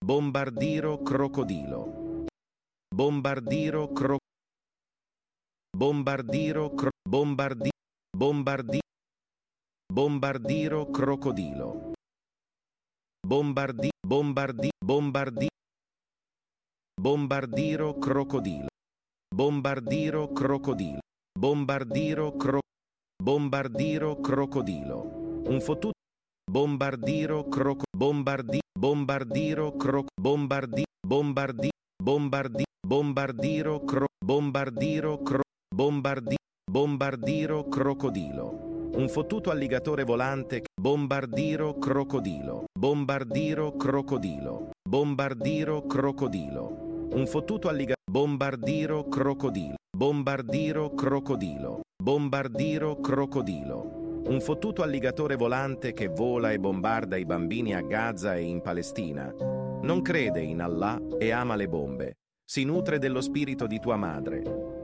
bombardiro crocodilo, bombardiro cro, bombardiro cro, bombardi, bombardi, bombardiro crocodilo, bombardi, bombardi, bombardi, bombardiro crocodilo, bombardiro crocodilo, bombardiro cro, bombardiro crocodilo, un fottuto, bombardiro croco, bombardi, bombardiro croc, bombardi, bombardi, bombardi, bombardiro cro, bombardiro cro, bombardi, bombardiro crocodilo, un fottuto alligatore volante, bombardiro crocodilo, bombardiro crocodilo, bombardiro crocodilo, un fottuto alligatore, bombardiro crocodilo, bombardiro crocodilo, bombardiro crocodilo, un fottuto alligatore volante che vola e bombarda i bambini a Gaza e in Palestina. Non crede in Allah e ama le bombe. Si nutre dello spirito di tua madre.